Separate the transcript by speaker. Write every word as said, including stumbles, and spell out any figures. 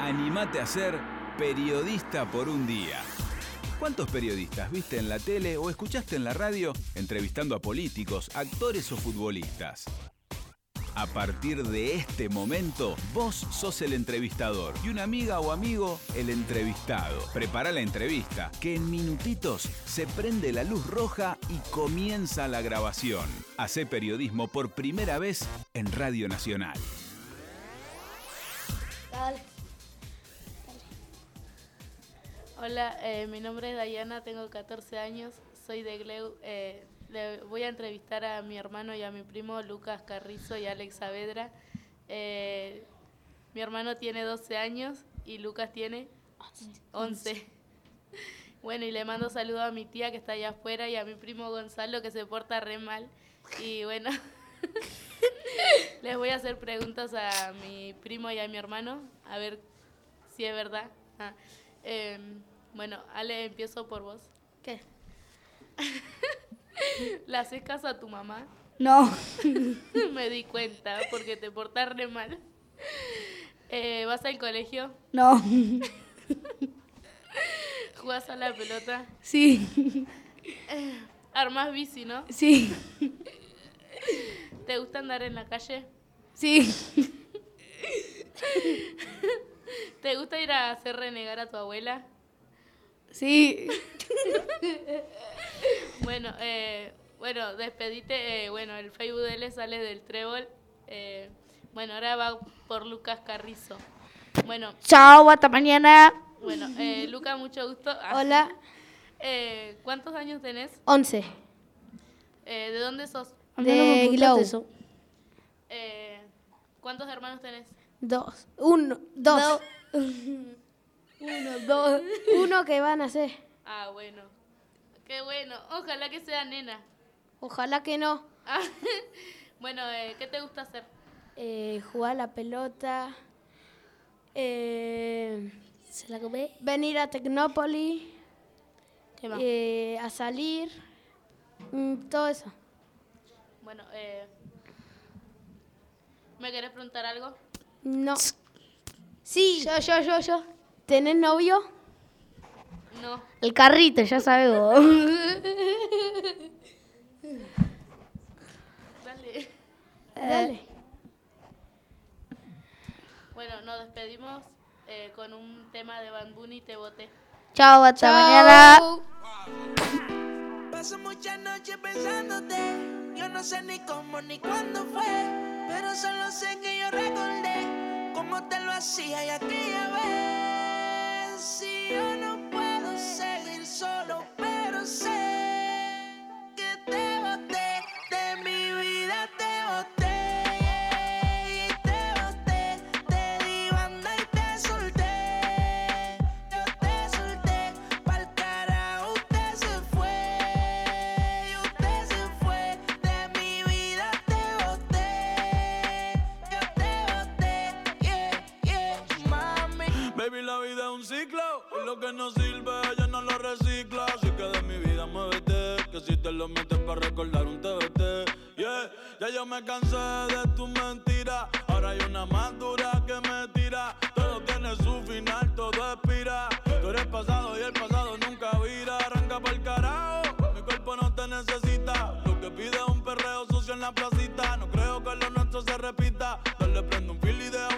Speaker 1: Animate a ser periodista por un día. ¿Cuántos periodistas viste en la tele o escuchaste en la radio entrevistando a políticos, actores o futbolistas? A partir de este momento, vos sos el entrevistador y una amiga o amigo el entrevistado. Prepara la entrevista, que en minutitos se prende la luz roja y comienza la grabación. Hacé periodismo por primera vez en Radio Nacional.
Speaker 2: Dale.
Speaker 3: Hola, eh, mi nombre es Dayana, tengo catorce años, soy de Gleu. Eh, le voy a entrevistar a mi hermano y a mi primo Lucas Carrizo y Alex Saavedra. Eh, mi hermano tiene doce años y Lucas tiene once. Bueno, y le mando saludos a mi tía que está allá afuera y a mi primo Gonzalo que se porta re mal. Y bueno, les voy a hacer preguntas a mi primo y a mi hermano, a ver si es verdad. Ah. Eh, bueno, Ale, empiezo por vos.
Speaker 2: ¿Qué?
Speaker 3: ¿Le haces caso a tu mamá?
Speaker 2: No.
Speaker 3: Me di cuenta, porque te portas re mal. Eh, ¿Vas al colegio?
Speaker 2: No.
Speaker 3: ¿Jugás a la pelota?
Speaker 2: Sí.
Speaker 3: Eh, ¿Armás bici, no?
Speaker 2: Sí.
Speaker 3: ¿Te gusta andar en la calle?
Speaker 2: Sí.
Speaker 3: ¿Te gusta ir a hacer renegar a tu abuela?
Speaker 2: Sí.
Speaker 3: Bueno, eh, bueno, despedite. Eh, bueno, el Facebook de él sale del Trébol. Eh, bueno, ahora va por Lucas Carrizo. Bueno.
Speaker 2: Chao, hasta mañana.
Speaker 3: Bueno, eh, Lucas, mucho gusto.
Speaker 2: Hola.
Speaker 3: Eh, ¿Cuántos años tenés?
Speaker 2: Once.
Speaker 3: Eh, ¿De dónde sos?
Speaker 2: De Glow.
Speaker 3: Eh, ¿Cuántos hermanos tenés?
Speaker 2: Dos. Uno. Dos. Uno, dos. Uno que van a ser.
Speaker 3: Ah, bueno. Qué bueno. Ojalá que sea nena.
Speaker 2: Ojalá que no.
Speaker 3: Ah, bueno, eh, ¿qué te gusta hacer?
Speaker 2: Eh, jugar a la pelota. Eh, ¿Se la comé? Venir a Tecnópolis.
Speaker 3: ¿Qué más?
Speaker 2: Eh, a salir. Mm, todo eso.
Speaker 3: Bueno, eh, ¿me querés preguntar algo?
Speaker 2: No. Sí. Yo, yo, yo, yo. ¿Tenés novio?
Speaker 3: No.
Speaker 2: El carrito, ya sabes vos.
Speaker 3: Dale.
Speaker 2: Dale.
Speaker 3: Bueno, nos despedimos eh, con un tema de Bad Bunny, Te Boté.
Speaker 2: Chao, hasta
Speaker 3: Chao.
Speaker 2: mañana.
Speaker 4: Paso muchas noches pensándote. Yo no sé ni cómo ni cuándo fue, pero solo sé que yo recordé cómo te lo hacía y aquella vez. Si yo no puedo seguir solo, pero sé que te boté de mi vida, te boté y te boté, te di banda y te solté. Yo te solté pa'l carajo, usted se fue y usted se fue de mi vida, te boté. Yo te boté, yeah, yeah, mami.
Speaker 5: Baby, la vida es un ciclo y lo que no sirve ya no lo recicla. Así que de mi vida muévete, que si te lo metes para recordar un T B T. Yeah, ya yo me cansé de tu mentira. Ahora hay una más dura que me tira. Todo tiene su final, todo expira. Tú eres pasado y el pasado nunca vira. Arranca pa'l carajo, mi cuerpo no te necesita. Lo que pide es un perreo sucio en la placita. No creo que lo nuestro se repita. Dale, prende un fil y deja